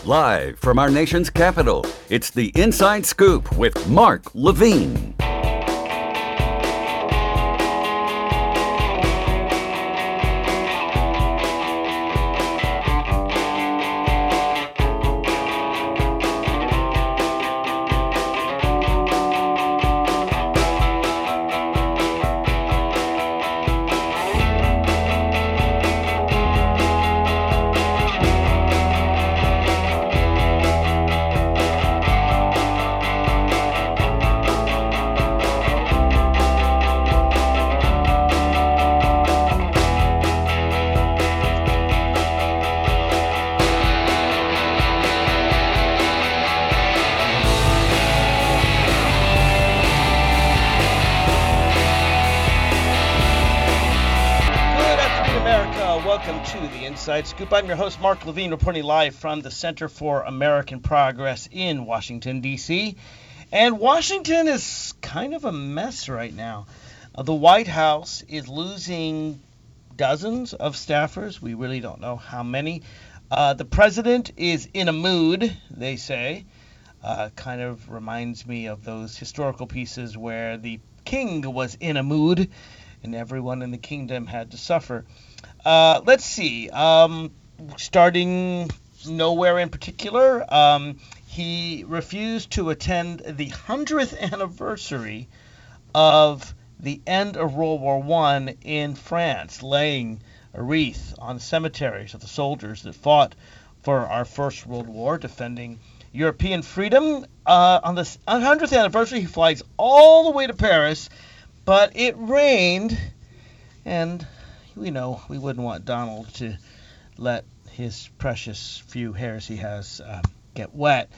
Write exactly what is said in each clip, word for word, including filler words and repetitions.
Live from our nation's capital, it's the Inside Scoop with Mark Levine. Inside Scoop. I'm your host, Mark Levine, reporting live from the Center for American Progress in Washington, D C And Washington is kind of a mess right now. Uh, the White House is losing dozens of staffers. We really don't know how many. Uh, the president is in a mood, they say. Uh, kind of reminds me of those historical pieces where the king was in a mood and everyone in the kingdom had to suffer. Uh, let's see. Um, starting nowhere in particular, um, he refused to attend the hundredth anniversary of the end of World War One in France, laying a wreath on the cemeteries of the soldiers that fought for our First World War, defending European freedom. Uh, on the hundredth anniversary, he flies all the way to Paris, but it rained, and we know we wouldn't want Donald to let his precious few hairs he has uh, get wet.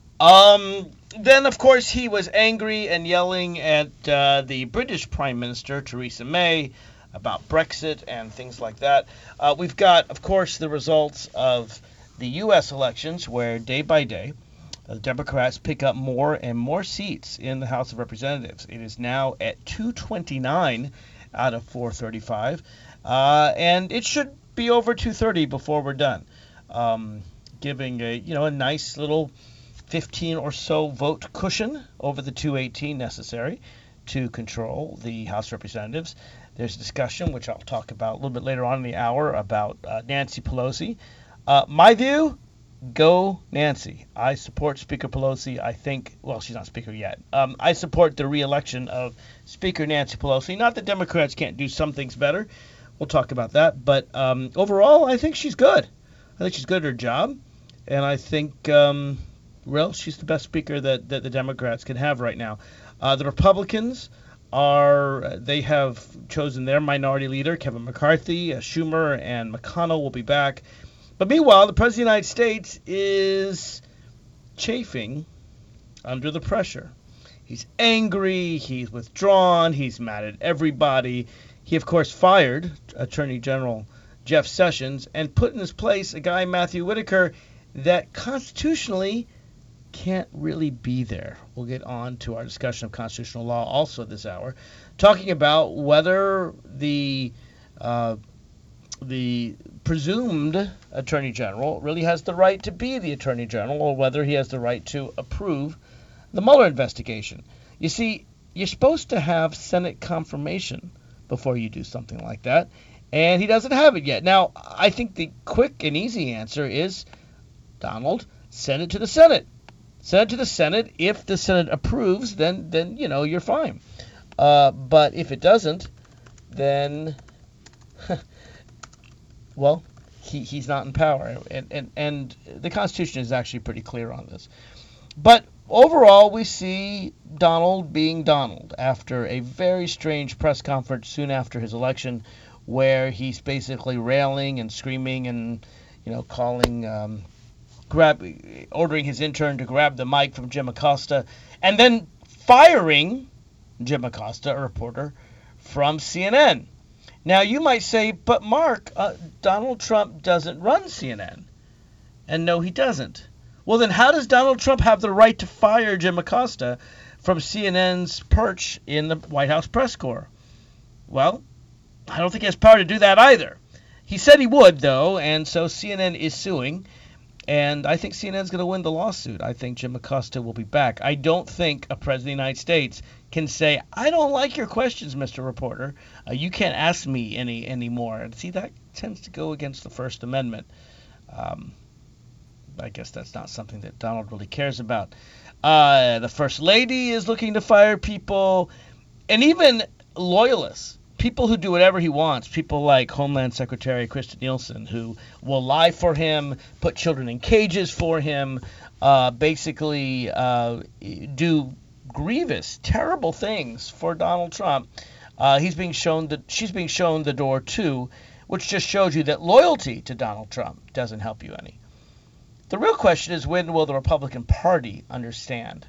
Um, then, of course, he was angry and yelling at uh, the British Prime Minister, Theresa May, about Brexit and things like that. Uh, we've got, of course, the results of the U S elections, where day by day, the Democrats pick up more and more seats in the House of Representatives. It is now at two twenty-nine out of four thirty-five. Uh, and it should be over two thirty before we're done, um, giving a you know a nice little fifteen or so vote cushion over the two eighteen necessary to control the House of Representatives. There's a discussion, which I'll talk about a little bit later on in the hour, about uh, Nancy Pelosi. Uh, my view, go Nancy. I support Speaker Pelosi. I think, well, she's not Speaker yet. Um, I support the re-election of Speaker Nancy Pelosi. Not that Democrats can't do some things better. We'll talk about that. But um, overall, I think she's good. I think she's good at her job. And I think, um, well, she's the best speaker that, that the Democrats can have right now. Uh, the Republicans are, they have chosen their minority leader, Kevin McCarthy. Uh, Schumer and McConnell will be back. But meanwhile, the President of the United States is chafing under the pressure. He's angry. He's withdrawn. He's mad at everybody. He, of course, fired Attorney General Jeff Sessions and put in his place a guy, Matthew Whitaker, that constitutionally can't really be there. We'll get on to our discussion of constitutional law also this hour, talking about whether the uh, the presumed Attorney General really has the right to be the Attorney General, or whether he has the right to approve the Mueller investigation. You see, you're supposed to have Senate confirmation before you do something like that, and he doesn't have it yet. Now, I think the quick and easy answer is, Donald, send it to the Senate. Send it to the Senate. If the Senate approves, then, then you know, you're fine. Uh, but if it doesn't, then, well, he, he's not in power. And, and, and the Constitution is actually pretty clear on this. But overall, we see Donald being Donald after a very strange press conference soon after his election, where he's basically railing and screaming and, you know, calling, um, grab, ordering his intern to grab the mic from Jim Acosta, and then firing Jim Acosta, a reporter from C N N. Now, you might say, but Mark, uh, Donald Trump doesn't run C N N. And no, he doesn't. Well, then how does Donald Trump have the right to fire Jim Acosta from C N N's perch in the White House press corps? Well, I don't think he has power to do that either. He said he would, though, and so C N N is suing. And I think C N N's going to win the lawsuit. I think Jim Acosta will be back. I don't think a president of the United States can say, I don't like your questions, Mister Reporter. Uh, you can't ask me any anymore. And see, that tends to go against the First Amendment. Um, I guess that's not something that Donald really cares about. Uh, the First Lady is looking to fire people, and even loyalists. People who do whatever he wants, people like Homeland Secretary Kristen Nielsen, who will lie for him, put children in cages for him, uh, basically uh, do grievous, terrible things for Donald Trump. Uh, he's being shown that she's being shown the door too, which just shows you that loyalty to Donald Trump doesn't help you any. The real question is, when will the Republican Party understand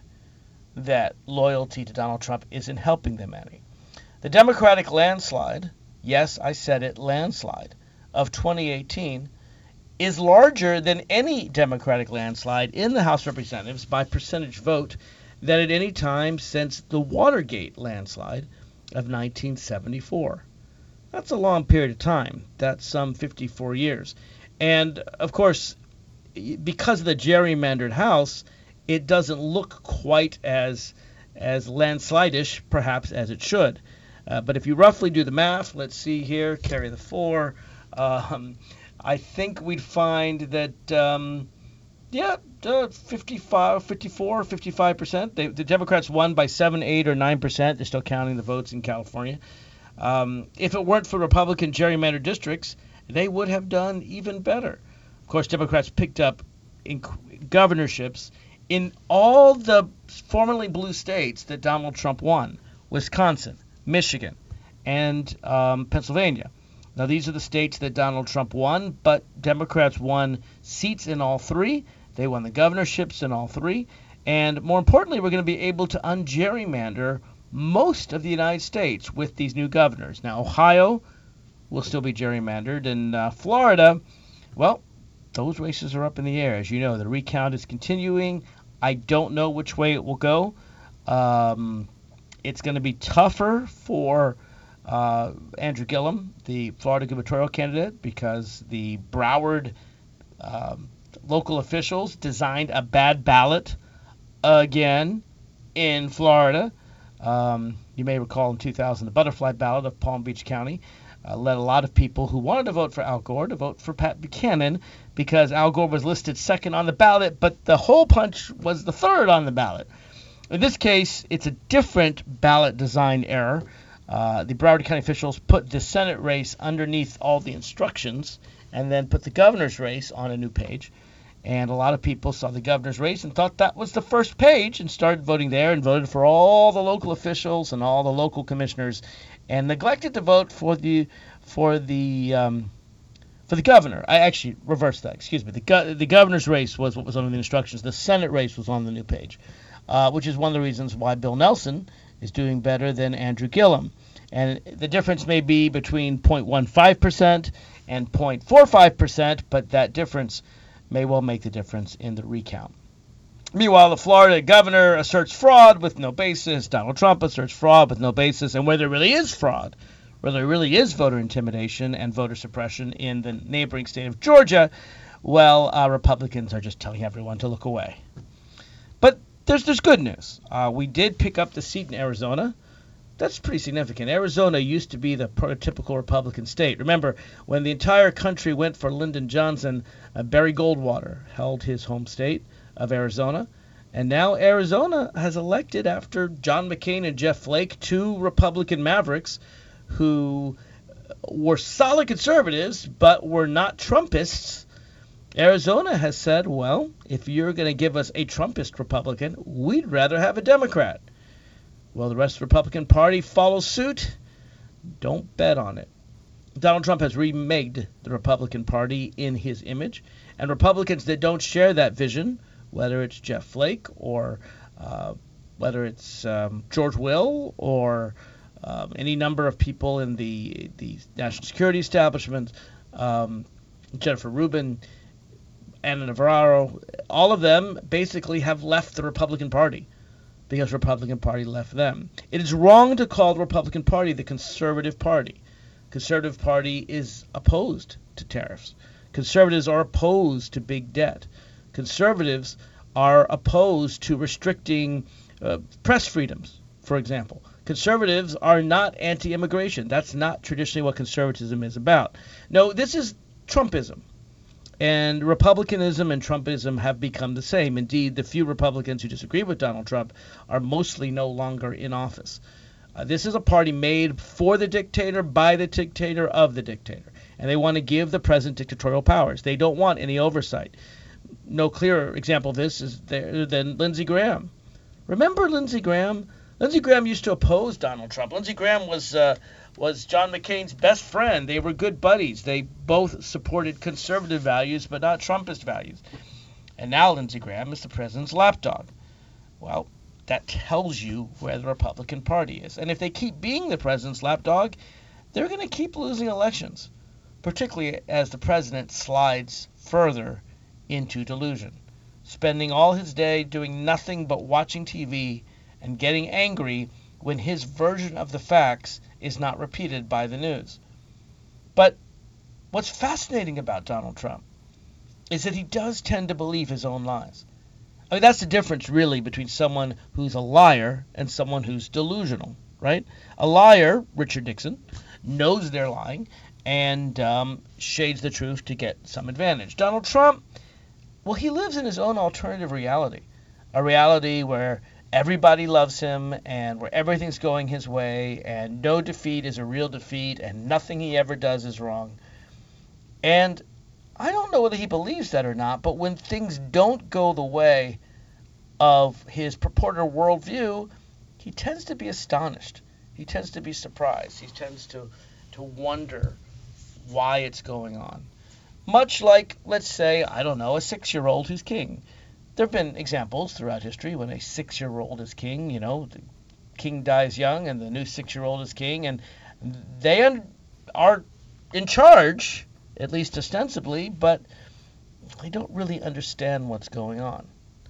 that loyalty to Donald Trump isn't helping them any? The Democratic landslide, yes, I said it, landslide, of twenty eighteen is larger than any Democratic landslide in the House of Representatives by percentage vote than at any time since the Watergate landslide of nineteen seventy-four. That's a long period of time. That's some fifty-four years. And, of course, because of the gerrymandered House, it doesn't look quite as, as landslide-ish, perhaps, as it should. Uh, but if you roughly do the math, let's see here, carry the four, um, I think we'd find that, um, yeah, uh, fifty-five, fifty-four, fifty-five percent. They, the Democrats won by seven, eight, or nine percent. They're still counting the votes in California. Um, if it weren't for Republican gerrymandered districts, they would have done even better. Of course, Democrats picked up in governorships in all the formerly blue states that Donald Trump won: Wisconsin, Michigan, and um, Pennsylvania. Now, these are the states that Donald Trump won, but Democrats won seats in all three. They won the governorships in all three. And more importantly, we're going to be able to ungerrymander most of the United States with these new governors. Now, Ohio will still be gerrymandered, and uh, Florida, well, those races are up in the air. As you know, the recount is continuing. I don't know which way it will go. Um... It's going to be tougher for uh, Andrew Gillum, the Florida gubernatorial candidate, because the Broward um, local officials designed a bad ballot again in Florida. Um, you may recall in two thousand, the butterfly ballot of Palm Beach County uh, led a lot of people who wanted to vote for Al Gore to vote for Pat Buchanan, because Al Gore was listed second on the ballot, but the hole punch was the third on the ballot. In this case, it's a different ballot design error. Uh, the Broward County officials put the Senate race underneath all the instructions and then put the governor's race on a new page. And a lot of people saw the governor's race and thought that was the first page and started voting there and voted for all the local officials and all the local commissioners and neglected to vote for the for the um, for the governor. I actually reversed that. Excuse me. The go- the governor's race was what was on the instructions. The Senate race was on the new page. Uh, which is one of the reasons why Bill Nelson is doing better than Andrew Gillum. And the difference may be between zero point one five percent and zero point four five percent, but that difference may well make the difference in the recount. Meanwhile, the Florida governor asserts fraud with no basis. Donald Trump asserts fraud with no basis. And where there really is fraud, where there really is voter intimidation and voter suppression in the neighboring state of Georgia, well, uh, Republicans are just telling everyone to look away. But There's there's good news. Uh, we did pick up the seat in Arizona. That's pretty significant. Arizona used to be the prototypical Republican state. Remember, when the entire country went for Lyndon Johnson, uh, Barry Goldwater held his home state of Arizona. And now Arizona has elected, after John McCain and Jeff Flake, two Republican mavericks who were solid conservatives but were not Trumpists. Arizona has said, well, if you're going to give us a Trumpist Republican, we'd rather have a Democrat. Well, the rest of the Republican Party follows suit. Don't bet on it. Donald Trump has remade the Republican Party in his image, and Republicans that don't share that vision, whether it's Jeff Flake or uh, whether it's um, George Will or um, any number of people in the, the national security establishment, um, Jennifer Rubin, Ana Navarro, all of them basically have left the Republican Party because the Republican Party left them. It is wrong to call the Republican Party the conservative party. Conservative Party is opposed to tariffs. Conservatives are opposed to big debt. Conservatives are opposed to restricting uh, press freedoms, for example. Conservatives are not anti-immigration. That's not traditionally what conservatism is about. No, this is Trumpism. And Republicanism and Trumpism have become the same. Indeed, the few Republicans who disagree with Donald Trump are mostly no longer in office. Uh, this is a party made for the dictator, by the dictator, of the dictator. And they want to give the president dictatorial powers. They don't want any oversight. No clearer example of this is there than Lindsey Graham. Remember Lindsey Graham? Lindsey Graham used to oppose Donald Trump. Lindsey Graham was uh, was John McCain's best friend. They were good buddies. They both supported conservative values, but not Trumpist values. And now Lindsey Graham is the president's lapdog. Well, that tells you where the Republican Party is. And if they keep being the president's lapdog, they're going to keep losing elections, particularly as the president slides further into delusion, spending all his day doing nothing but watching T V and getting angry when his version of the facts is not repeated by the news. But what's fascinating about Donald Trump is that he does tend to believe his own lies. I mean, that's the difference, really, between someone who's a liar and someone who's delusional, right? A liar, Richard Nixon, knows they're lying and um, shades the truth to get some advantage. Donald Trump, well, he lives in his own alternative reality, a reality where everybody loves him and where everything's going his way and no defeat is a real defeat and nothing he ever does is wrong. And I don't know whether he believes that or not, but when things don't go the way of his purported worldview, he tends to be astonished. He tends to be surprised. He tends to, to wonder why it's going on. Much like, let's say, I don't know, a six-year-old who's king. There have been examples throughout history when a six-year-old is king, you know, the king dies young and the new six-year-old is king, and they are in charge, at least ostensibly, but they don't really understand what's going on.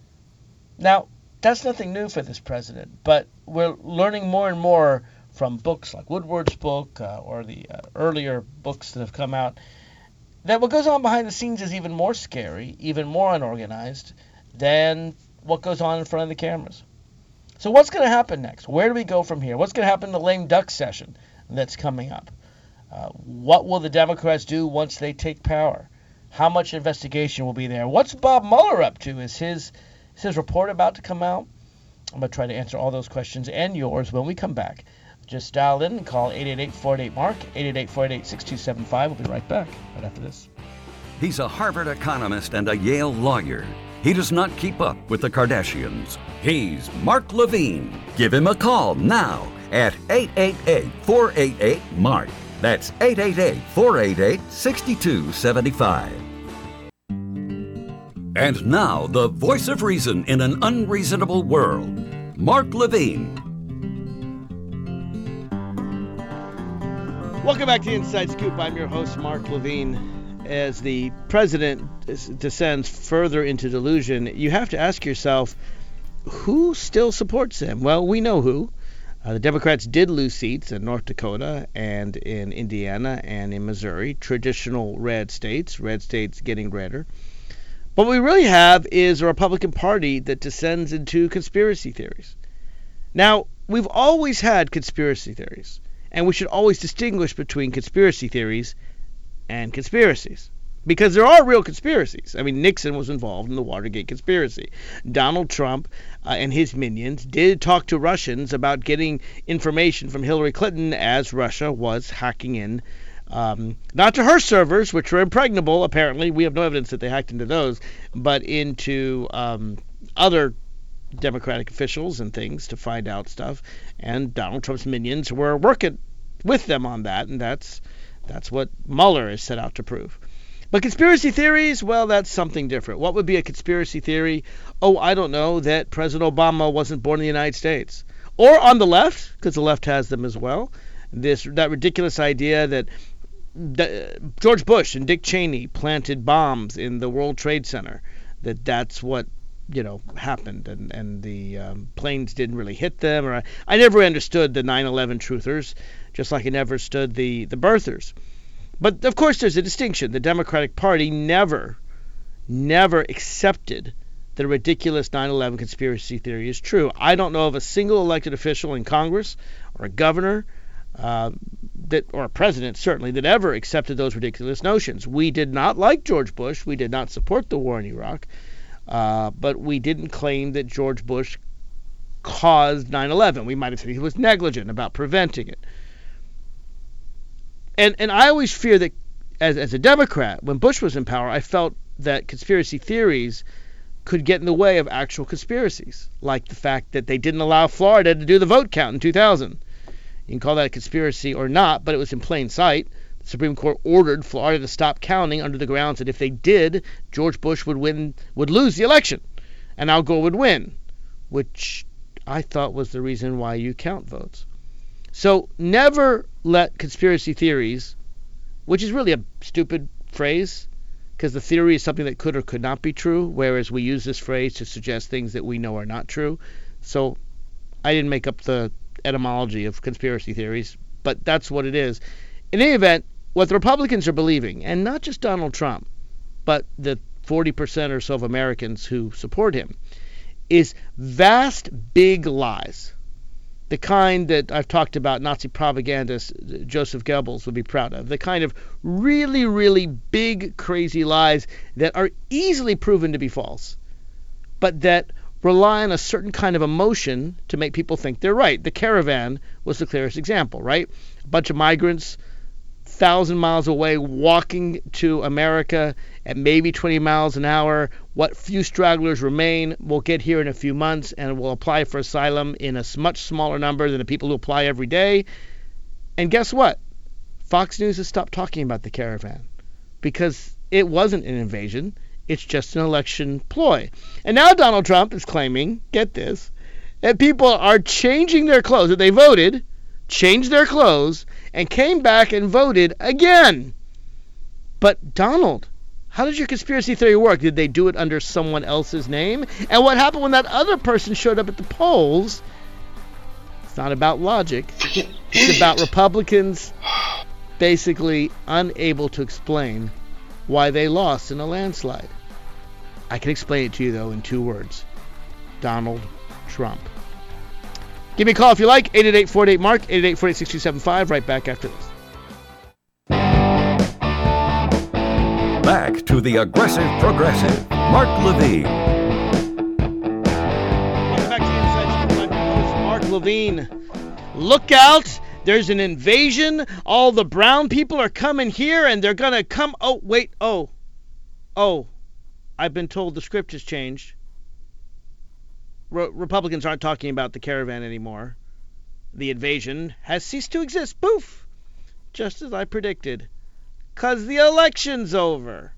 Now, that's nothing new for this president, but we're learning more and more from books like Woodward's book uh, or the uh, earlier books that have come out that what goes on behind the scenes is even more scary, even more unorganized than what goes on in front of the cameras. So what's going to happen next? Where do we go from here? What's going to happen in the lame duck session that's coming up? Uh, what will the Democrats do once they take power? How much investigation will be there? What's Bob Mueller up to? Is his, is his report about to come out? I'm going to try to answer all those questions and yours when we come back. Just dial in and call eight eight eight, four eight eight, M A R K, eight eight eight, four eight eight, six two seven five. We'll be right back right after this. He's a Harvard economist and a Yale lawyer. He does not keep up with the Kardashians. He's Mark Levine. Give him a call now at eight eight eight, four eight eight, M A R K. That's eight eight eight, four eight eight, six two seven five. And now, the voice of reason in an unreasonable world, Mark Levine. Welcome back to the Inside Scoop. I'm your host, Mark Levine. As the president descends further into delusion, you have to ask yourself, who still supports him? Well, we know who. Uh, the Democrats did lose seats in North Dakota and in Indiana and in Missouri, traditional red states, red states getting redder. What we really have is a Republican Party that descends into conspiracy theories. Now, we've always had conspiracy theories, and we should always distinguish between conspiracy theories and conspiracies, because there are real conspiracies. I mean, Nixon was involved in the Watergate conspiracy. Donald Trump uh, and his minions did talk to Russians about getting information from Hillary Clinton as Russia was hacking in, um, not to her servers, which were impregnable, apparently. We have no evidence that they hacked into those, but into um, other Democratic officials and things to find out stuff. And Donald Trump's minions were working with them on that, and that's that's what Mueller is set out to prove. But conspiracy theories, well, that's something different. What would be a conspiracy theory? Oh, I don't know, that President Obama wasn't born in the United States. Or on the left, because the left has them as well, this that ridiculous idea that, that George Bush and Dick Cheney planted bombs in the World Trade Center, that that's what, you know, happened, and, and the um, planes didn't really hit them. Or I, I never understood the nine eleven truthers, just like I never understood the, the birthers. But, of course, there's a distinction. The Democratic Party never, never accepted the ridiculous nine eleven conspiracy theory is true. I don't know of a single elected official in Congress or a governor uh, that, or a president, certainly, that ever accepted those ridiculous notions. We did not like George Bush. We did not support the war in Iraq. Uh, but we didn't claim that George Bush caused nine eleven. We might have said he was negligent about preventing it. And and I always fear that, as, as a Democrat, when Bush was in power, I felt that conspiracy theories could get in the way of actual conspiracies, like the fact that they didn't allow Florida to do the vote count in two thousand. You can call that a conspiracy or not, but it was in plain sight. The Supreme Court ordered Florida to stop counting under the grounds that if they did, George Bush would win, would lose the election, and Al Gore would win, which I thought was the reason why you count votes. So never let conspiracy theories, which is really a stupid phrase, because the theory is something that could or could not be true, whereas we use this phrase to suggest things that we know are not true. So I didn't make up the etymology of conspiracy theories, but that's what it is. In any event, what the Republicans are believing, and not just Donald Trump, but the forty percent or so of Americans who support him, is vast, big lies. The kind that I've talked about Nazi propagandist Joseph Goebbels would be proud of. The kind of really, really big, crazy lies that are easily proven to be false, but that rely on a certain kind of emotion to make people think they're right. The caravan was the clearest example, right? A bunch of migrants, thousand miles away, walking to America at maybe twenty miles an hour. What few stragglers remain will get here in a few months and will apply for asylum in a much smaller number than the people who apply every day. And guess what? Fox News has stopped talking about the caravan because it wasn't an invasion. It's just an election ploy. And now Donald Trump is claiming, get this, that people are changing their clothes, that they voted, changed their clothes, and came back and voted again. But Donald, how did your conspiracy theory work? Did they do it under someone else's name? And what happened when that other person showed up at the polls? It's not about logic. It's about Republicans basically unable to explain why they lost in a landslide. I can explain it to you, though, in two words. Donald Trump. Give me a call if you like. eight eight eight, four eight eight, M A R K, eight eight eight, four eight six two seven five. Right back after this. Back to the Aggressive Progressive, Mark Levine. Welcome back to the Inside Scoop. I'm your host, Mark Levine. Look out. There's an invasion. All the brown people are coming here, and they're going to come. Oh, wait. Oh. Oh. I've been told the script has changed. Re- Republicans aren't talking about the caravan anymore. The invasion has ceased to exist. Poof. Just as I predicted. Because the election's over.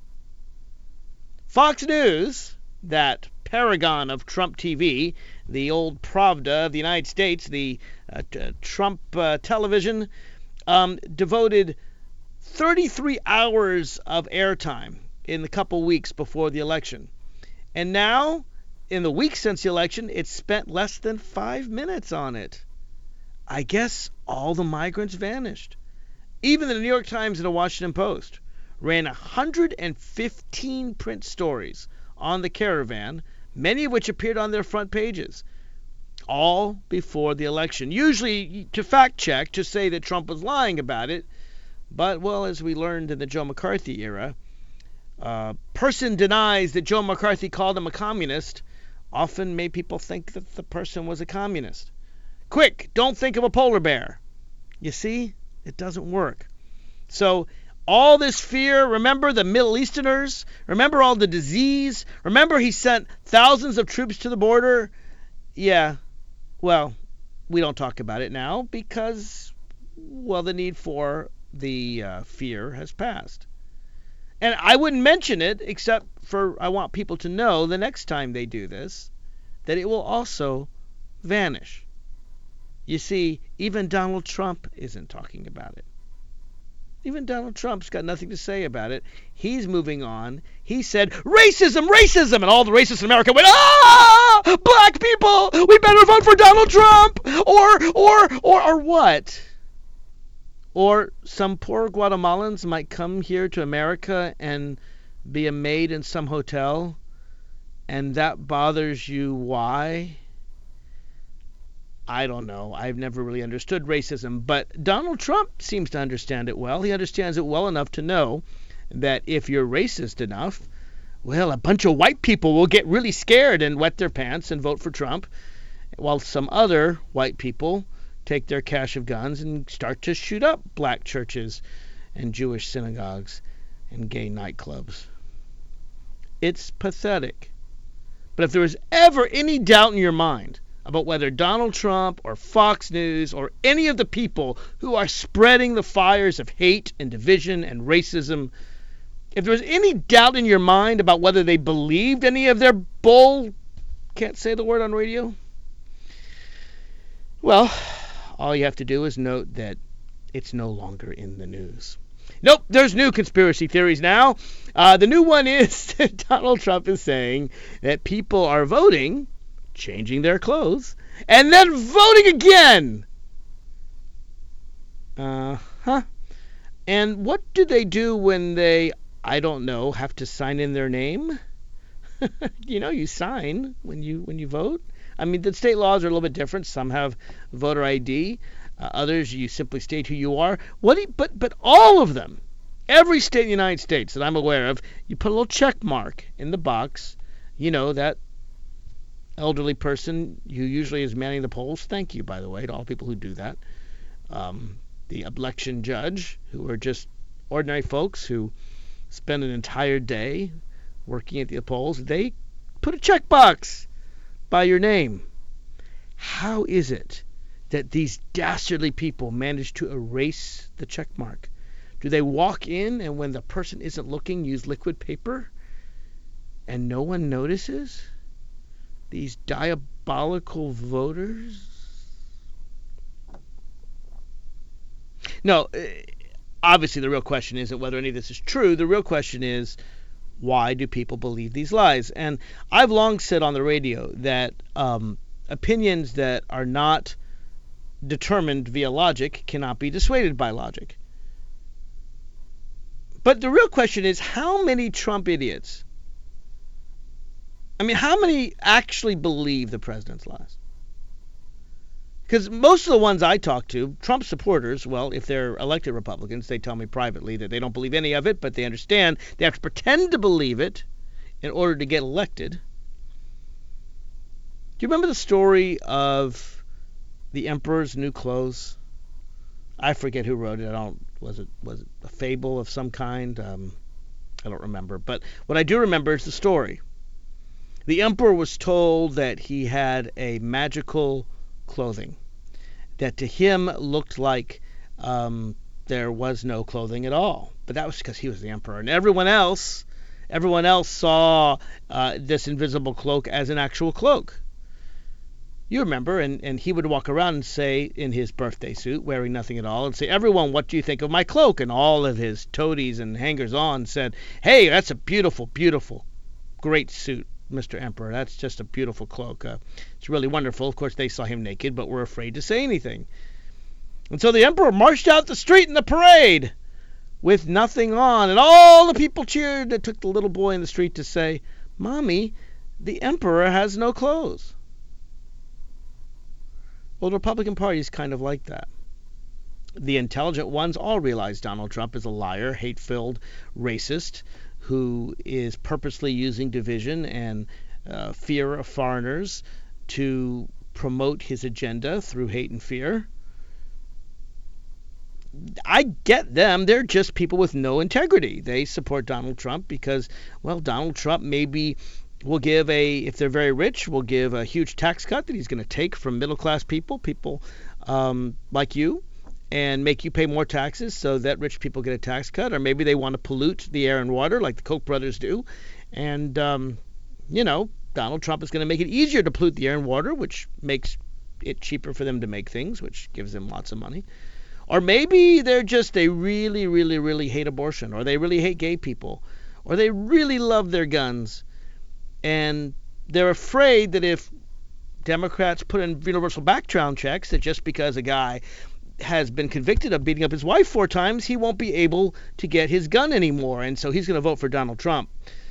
Fox News, that paragon of Trump T V, the old Pravda of the United States, the uh, t- Trump uh, television, um, devoted thirty-three hours of airtime in the couple weeks before the election. And now, in the week since the election, it's spent less than five minutes on it. I guess all the migrants vanished. Even the New York Times and the Washington Post ran one hundred fifteen print stories on the caravan, many of which appeared on their front pages, all before the election. Usually to fact check, to say that Trump was lying about it. But, well, as we learned in the Joe McCarthy era, uh, person denies that Joe McCarthy called him a communist often made people think that the person was a communist. Quick, don't think of a polar bear. You see? It doesn't work. So all this fear, remember the Middle Easterners? Remember all the disease? Remember he sent thousands of troops to the border? Yeah, well, we don't talk about it now because, well, the need for the uh, fear has passed. And I wouldn't mention it except for I want people to know the next time they do this that it will also vanish. You see, even Donald Trump isn't talking about it. Even Donald Trump's got nothing to say about it. He's moving on. He said, racism, racism, and all the racists in America went, ah, black people, we better vote for Donald Trump, or, or, or, or what? Or some poor Guatemalans might come here to America and be a maid in some hotel, and that bothers you. Why? I don't know. I've never really understood racism, but Donald Trump seems to understand it well. He understands it well enough to know that if you're racist enough, well, a bunch of white people will get really scared and wet their pants and vote for Trump, while some other white people take their cache of guns and start to shoot up black churches and Jewish synagogues and gay nightclubs. It's pathetic. But if there was ever any doubt in your mind about whether Donald Trump or Fox News or any of the people who are spreading the fires of hate and division and racism, if there was any doubt in your mind about whether they believed any of their bull, can't say the word on radio, well, all you have to do is note that it's no longer in the news. Nope, there's new conspiracy theories now. Uh, the new one is that Donald Trump is saying that people are voting, changing their clothes, and then voting again. Uh-huh. And what do they do when they, I don't know, have to sign in their name? You know, you sign when you when you vote. I mean, the state laws are a little bit different. Some have voter I D. Uh, others, you simply state who you are. What? Do you, but but all of them, every state in the United States that I'm aware of, you put a little check mark in the box. You know, that elderly person who usually is manning the polls. Thank you, by the way, to all people who do that. Um, the election judge, who are just ordinary folks who spend an entire day working at the polls. They put a check box by your name. How is it that these dastardly people manage to erase the check mark? Do they walk in and when the person isn't looking use liquid paper and no one notices? These diabolical voters? No, obviously the real question isn't whether any of this is true. The real question is, why do people believe these lies? And I've long said on the radio that um, opinions that are not determined via logic cannot be dissuaded by logic. But the real question is, how many Trump idiots, I mean, how many actually believe the president's lies? Because most of the ones I talk to, Trump supporters, well, if they're elected Republicans, they tell me privately that they don't believe any of it, but they understand they have to pretend to believe it in order to get elected. Do you remember the story of the Emperor's New Clothes? I forget who wrote it. I don't. Was it was it a fable of some kind? Um, I don't remember. But what I do remember is the story. The Emperor was told that he had a magical clothing that to him looked like um, there was no clothing at all. But that was because he was the emperor, and everyone else, everyone else saw uh, this invisible cloak as an actual cloak. You remember, and, and he would walk around and say, in his birthday suit, wearing nothing at all, and say, "Everyone, what do you think of my cloak?" And all of his toadies and hangers-on said, "Hey, that's a beautiful, beautiful, great suit, Mister Emperor. That's just a beautiful cloak. Uh, it's really wonderful." Of course, they saw him naked, but were afraid to say anything. And so the Emperor marched out the street in the parade with nothing on, and all the people cheered. It took the little boy in the street to say, "Mommy, the Emperor has no clothes." Well, the Republican Party is kind of like that. The intelligent ones all realize Donald Trump is a liar, hate-filled racist, who is purposely using division and uh, fear of foreigners to promote his agenda through hate and fear. I get them. They're just people with no integrity. They support Donald Trump because, well, Donald Trump maybe will give a, if they're very rich, will give a huge tax cut that he's going to take from middle-class people, people um, like you, and make you pay more taxes so that rich people get a tax cut. Or maybe they want to pollute the air and water like the Koch brothers do. And, um, you know, Donald Trump is going to make it easier to pollute the air and water, which makes it cheaper for them to make things, which gives them lots of money. Or maybe they're just, they really, really, really hate abortion, or they really hate gay people, or they really love their guns. And they're afraid that if Democrats put in universal background checks, that just because a guy has been convicted of beating up his wife four times, he won't be able to get his gun anymore, and so he's going to vote for Donald Trump.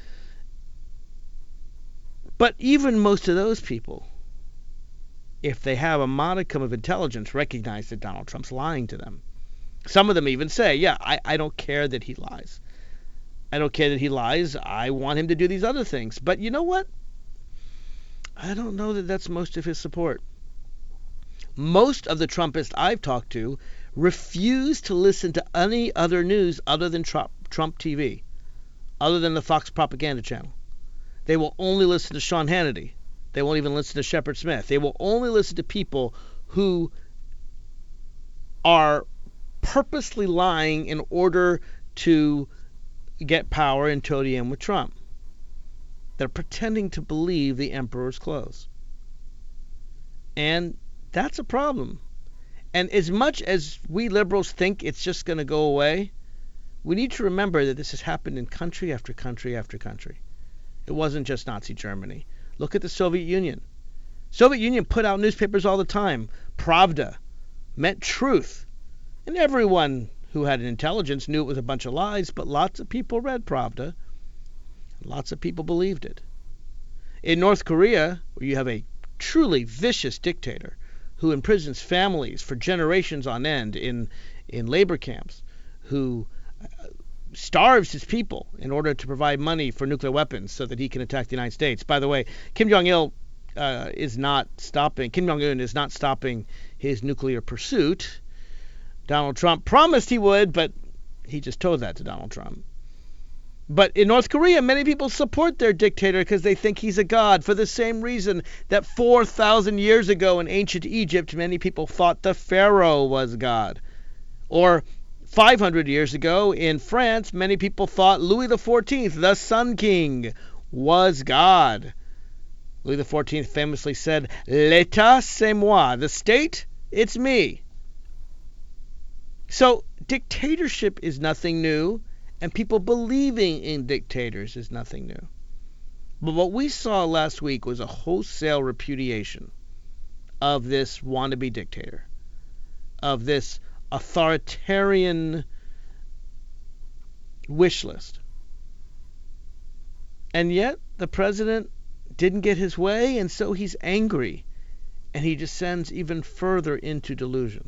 But even most of those people, if they have a modicum of intelligence, recognize that Donald Trump's lying to them. Some of them even say, yeah, I, I don't care that he lies. I don't care that he lies. I want him to do these other things. But you know what? I don't know that that's most of his support. Most of the Trumpists I've talked to refuse to listen to any other news other than Trump, Trump T V, other than the Fox propaganda channel. They will only listen to Sean Hannity. They won't even listen to Shepard Smith. They will only listen to people who are purposely lying in order to get power and toe the end with Trump. They're pretending to believe the emperor's clothes. And that's a problem. And as much as we liberals think it's just going to go away, we need to remember that this has happened in country after country after country. It wasn't just Nazi Germany. Look at the Soviet Union. Soviet Union put out newspapers all the time. Pravda meant truth. And everyone who had an intelligence knew it was a bunch of lies, but lots of people read Pravda. Lots of people believed it. In North Korea, where you have a truly vicious dictator who imprisons families for generations on end in, in labor camps, who starves his people in order to provide money for nuclear weapons so that he can attack the United States. By the way, Kim Jong-il uh, is not stopping, Kim Jong-un is not stopping his nuclear pursuit. Donald Trump promised he would, but he just told that to Donald Trump. But in North Korea, many people support their dictator because they think he's a god, for the same reason that four thousand years ago in ancient Egypt, many people thought the pharaoh was God. Or five hundred years ago in France, many people thought Louis the fourteenth, the Sun King, was God. Louis the fourteenth famously said, "L'État, c'est moi." The state, it's me. So dictatorship is nothing new, and people believing in dictators is nothing new. But what we saw last week was a wholesale repudiation of this wannabe dictator, of this authoritarian wish list. And yet the president didn't get his way, and so he's angry, and he descends even further into delusion.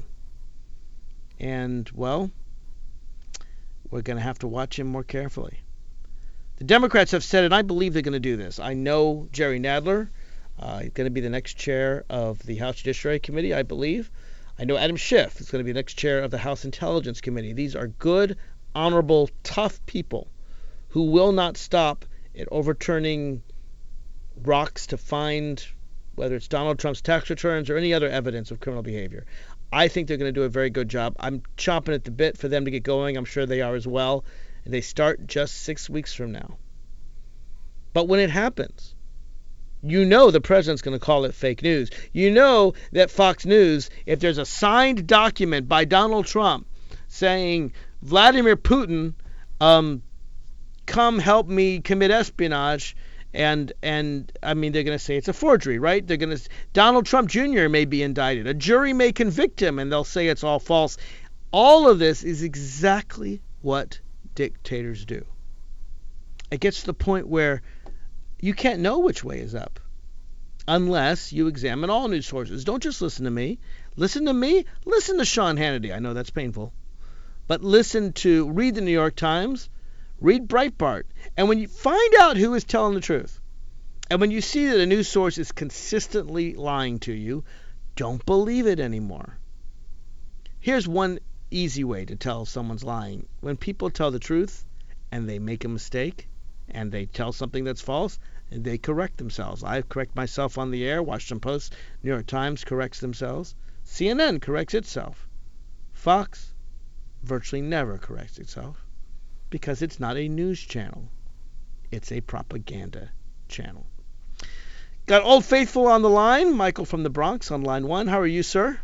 And, well, we're going to have to watch him more carefully. The Democrats have said, and I believe they're going to do this. I know Jerry Nadler uh, is going to be the next chair of the House Judiciary Committee, I believe. I know Adam Schiff is going to be the next chair of the House Intelligence Committee. These are good, honorable, tough people who will not stop at overturning rocks to find whether it's Donald Trump's tax returns or any other evidence of criminal behavior. I think they're going to do a very good job. I'm chomping at the bit for them to get going. I'm sure they are as well. And they start just six weeks from now. But when it happens, you know the president's going to call it fake news. You know that Fox News, if there's a signed document by Donald Trump saying, Vladimir Putin, um, come help me commit espionage, And, and I mean, they're going to say it's a forgery, right? They're going to, Donald Trump Junior may be indicted. A jury may convict him, and they'll say it's all false. All of this is exactly what dictators do. It gets to the point where you can't know which way is up unless you examine all news sources. Don't just listen to me. Listen to me. Listen to Sean Hannity. I know that's painful. But listen to, read the New York Times. Read Breitbart. And when you find out who is telling the truth, and when you see that a news source is consistently lying to you, don't believe it anymore. Here's one easy way to tell someone's lying. When people tell the truth and they make a mistake and they tell something that's false, and they correct themselves. I correct myself on the air. Washington Post, New York Times corrects themselves. C N N corrects itself. Fox virtually never corrects itself, because it's not a news channel. It's a propaganda channel. Got Old Faithful on the line. Michael from the Bronx on line one. How are you, sir?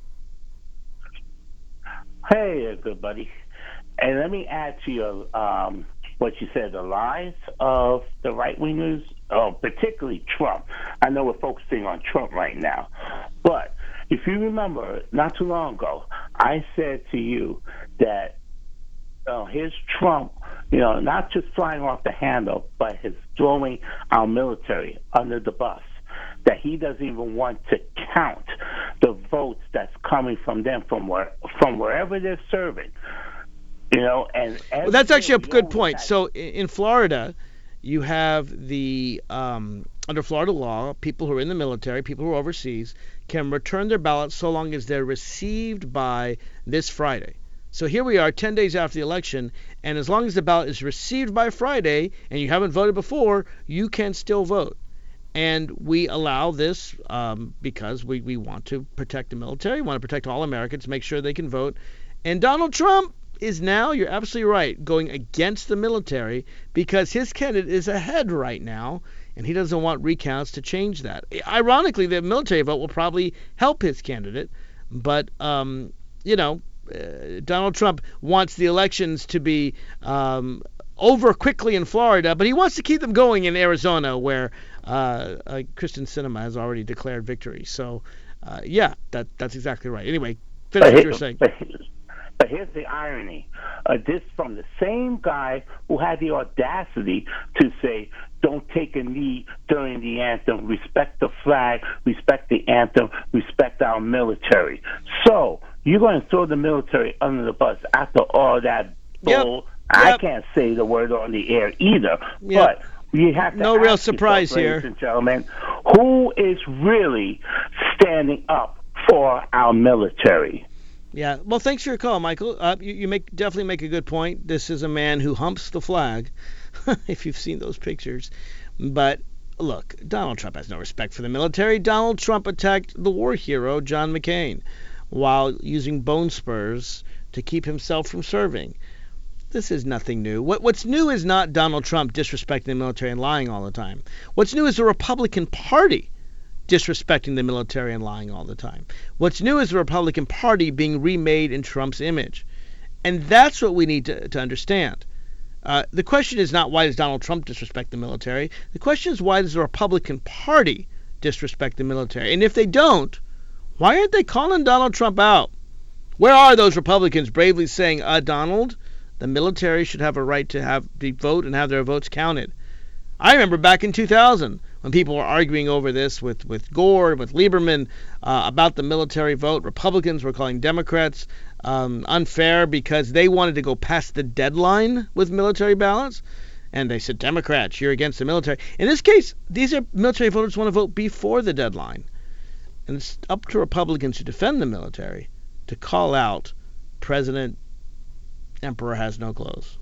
Hey, good buddy. And let me add to your um, what you said, the lies of the right-wing news, oh, particularly Trump. I know we're focusing on Trump right now. But if you remember, not too long ago, I said to you that uh, here's Trump, you know, not just flying off the handle, but his throwing our military under the bus. That he doesn't even want to count the votes that's coming from them, from where, from wherever they're serving. You know, and well, that's actually a good point. So in Florida, you have the um, under Florida law, people who are in the military, people who are overseas, can return their ballots so long as they're received by this Friday. So here we are, ten days after the election, and as long as the ballot is received by Friday and you haven't voted before, you can still vote. And we allow this um, because we, we want to protect the military, want to protect all Americans, make sure they can vote. And Donald Trump is now, you're absolutely right, going against the military because his candidate is ahead right now, and he doesn't want recounts to change that. Ironically, the military vote will probably help his candidate, but, um, you know, uh, Donald Trump wants the elections to be um, over quickly in Florida, but he wants to keep them going in Arizona, where uh, uh, Kristen Sinema has already declared victory. So, uh, yeah, that that's exactly right. Anyway, finish what you were saying. But here's the irony. Uh, this from the same guy who had the audacity to say, don't take a knee during the anthem, respect the flag, respect the anthem, respect our military. So you're going to throw the military under the bus after all that bull. Yep. I Yep. can't say the word on the air either. Yep. But you have to no ask real surprise yourself, here, ladies and gentlemen, who is really standing up for our military? Yeah. Well, thanks for your call, Michael. Uh, you, you make definitely make a good point. This is a man who humps the flag, if you've seen those pictures. But look, Donald Trump has no respect for the military. Donald Trump attacked the war hero, John McCain, while using bone spurs to keep himself from serving. This is nothing new. What, what's new is not Donald Trump disrespecting the military and lying all the time. What's new is the Republican Party disrespecting the military and lying all the time. What's new is the Republican Party being remade in Trump's image. And that's what we need to, to understand. Uh, the question is not why does Donald Trump disrespect the military. The question is why does the Republican Party disrespect the military? And if they don't, why aren't they calling Donald Trump out? Where are those Republicans bravely saying, uh, Donald, the military should have a right to have the vote and have their votes counted? I remember back in two thousand when people were arguing over this with, with Gore, with Lieberman, uh, about the military vote. Republicans were calling Democrats um, unfair because they wanted to go past the deadline with military ballots. And they said, Democrats, you're against the military. In this case, these are military voters who want to vote before the deadline. And it's up to Republicans who defend the military to call out President Emperor has no clothes.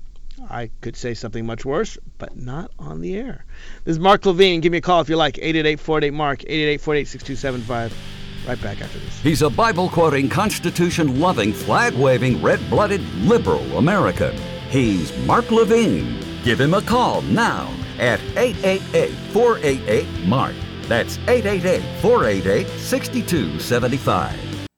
I could say something much worse, but not on the air. This is Mark Levine. Give me a call if you like. eight eight eight, four eight eight, MARK, eight eight eight, four eight eight, six two seven five. Right back after this. He's a Bible-quoting, Constitution-loving, flag-waving, red-blooded, liberal American. He's Mark Levine. Give him a call now at eight eight eight, four eight eight, MARK. That's eight eight eight, four eight eight, six two seven five.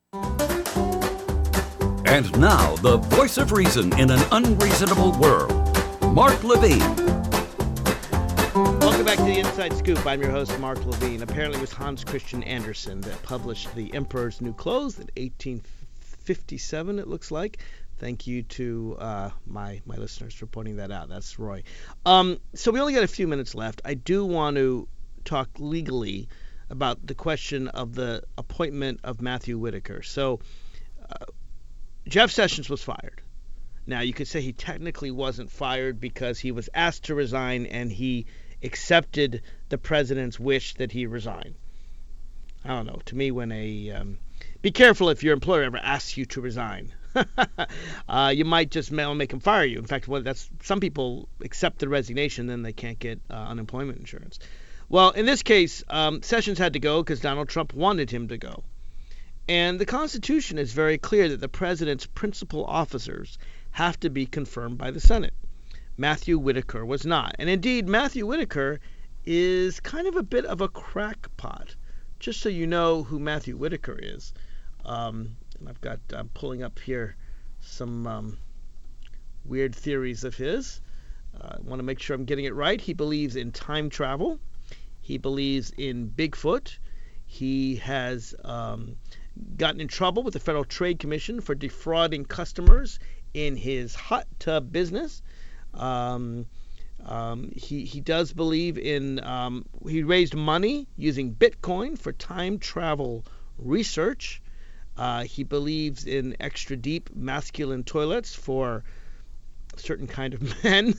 And now, the voice of reason in an unreasonable world, Mark Levine. Welcome back to the Inside Scoop. I'm your host, Mark Levine. Apparently it was Hans Christian Andersen that published The Emperor's New Clothes in eighteen fifty-seven, it looks like. Thank you to uh, my my listeners for pointing that out. That's Roy. Um, so we only got a few minutes left. I do want to talk legally about the question of the appointment of Matthew Whitaker. So uh, Jeff Sessions was fired. Now, you could say he technically wasn't fired because he was asked to resign and he accepted the president's wish that he resign. I don't know. To me, when a... Um, be careful if your employer ever asks you to resign. uh, you might just make him fire you. In fact, well, that's some people accept the resignation, then they can't get uh, unemployment insurance. Well, in this case, um, Sessions had to go because Donald Trump wanted him to go. And the Constitution is very clear that the president's principal officers have to be confirmed by the Senate. Matthew Whitaker was not. And indeed, Matthew Whitaker is kind of a bit of a crackpot. Just so you know who Matthew Whitaker is. Um, and I've got, I'm pulling up here some um, weird theories of his. Uh, I want to make sure I'm getting it right. He believes in time travel. He believes in Bigfoot. He has um, gotten in trouble with the Federal Trade Commission for defrauding customers in his hot tub business. Um, um, he he does believe in um, he raised money using Bitcoin for time travel research. Uh, he believes in extra deep masculine toilets for a certain kind of men.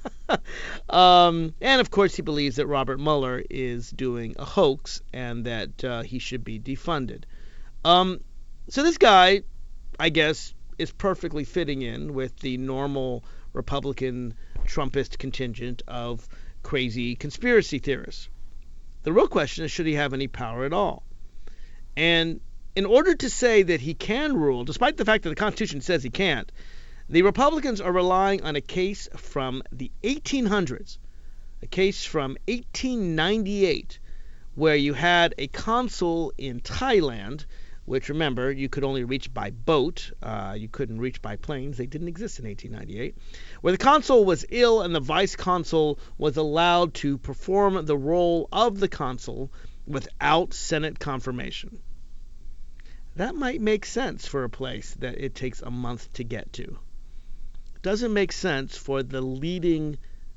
um, and of course he believes that Robert Mueller is doing a hoax and that uh, he should be defunded. Um, so this guy, I guess, is perfectly fitting in with the normal Republican Trumpist contingent of crazy conspiracy theorists. The real question is, should he have any power at all? And in order to say that he can rule, despite the fact that the Constitution says he can't, the Republicans are relying on a case from the eighteen hundreds, a case from eighteen ninety-eight, where you had a consul in Thailand, which, remember, you could only reach by boat. Uh, you couldn't reach by planes. They didn't exist in eighteen ninety-eight, where the consul was ill and the vice consul was allowed to perform the role of the consul without Senate confirmation. That might make sense for a place that it takes a month to get to. It doesn't make sense for the leading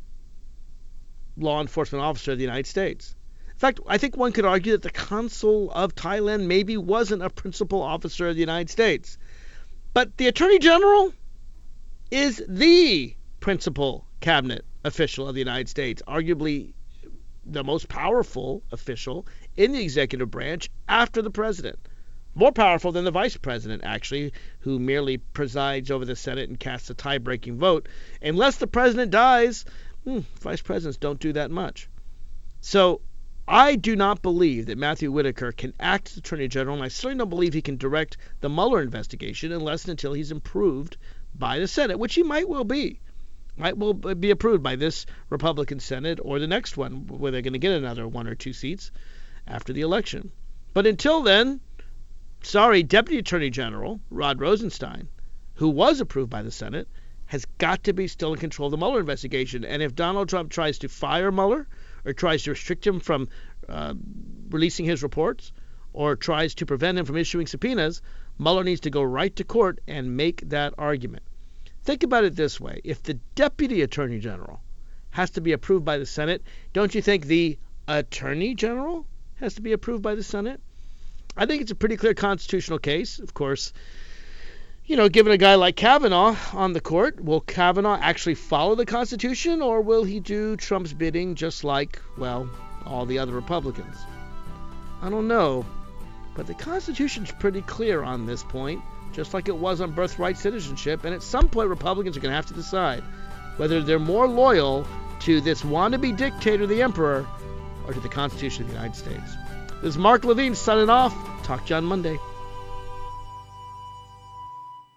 law enforcement officer of the United States. In fact, I think one could argue that the consul of Thailand maybe wasn't a principal officer of the United States. But the Attorney General is the principal cabinet official of the United States, arguably the most powerful official in the executive branch after the president. More powerful than the vice president, actually, who merely presides over the Senate and casts a tie-breaking vote. Unless the president dies, hmm, vice presidents don't do that much. So I do not believe that Matthew Whitaker can act as Attorney General, and I certainly don't believe he can direct the Mueller investigation unless and until he's approved by the Senate, which he might well be. Might well be approved by this Republican Senate or the next one, where they're going to get another one or two seats after the election. But until then, sorry, Deputy Attorney General Rod Rosenstein, who was approved by the Senate, has got to be still in control of the Mueller investigation. And if Donald Trump tries to fire Mueller or tries to restrict him from uh, releasing his reports or tries to prevent him from issuing subpoenas, Mueller needs to go right to court and make that argument. Think about it this way. If the Deputy Attorney General has to be approved by the Senate, don't you think the Attorney General has to be approved by the Senate? I think it's a pretty clear constitutional case. Of course, you know, given a guy like Kavanaugh on the court, will Kavanaugh actually follow the Constitution, or will he do Trump's bidding just like, well, all the other Republicans? I don't know, but the Constitution's pretty clear on this point, just like it was on birthright citizenship, and at some point Republicans are going to have to decide whether they're more loyal to this wannabe dictator, the emperor, or to the Constitution of the United States. This is Mark Levine signing off. Talk to you on Monday.